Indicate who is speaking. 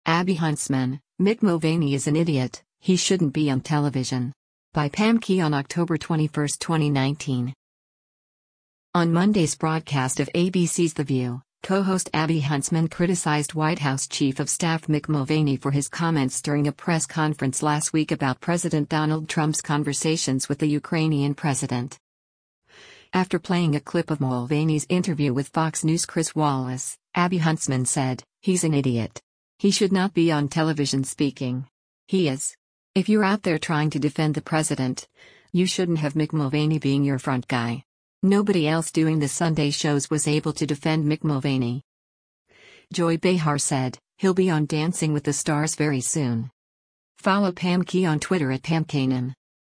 Speaker 1: Abby Huntsman, Mick Mulvaney is an idiot, he shouldn't be on television. By Pam Key on October 21, 2019. On Monday's broadcast of ABC's The View, co-host Abby Huntsman criticized White House Chief of Staff Mick Mulvaney for his comments during a press conference last week about President Donald Trump's conversations with the Ukrainian president. After playing a clip of Mulvaney's interview with Fox News' Chris Wallace, Abby Huntsman said, "He's an idiot. He should not be on television speaking. He is. If you're out there trying to defend the president, you shouldn't have Mick Mulvaney being your front guy. Nobody else doing the Sunday shows was able to defend Mick Mulvaney." Joy Behar said, "He'll be on Dancing with the Stars very soon." Follow Pam Key on Twitter at PamKanem.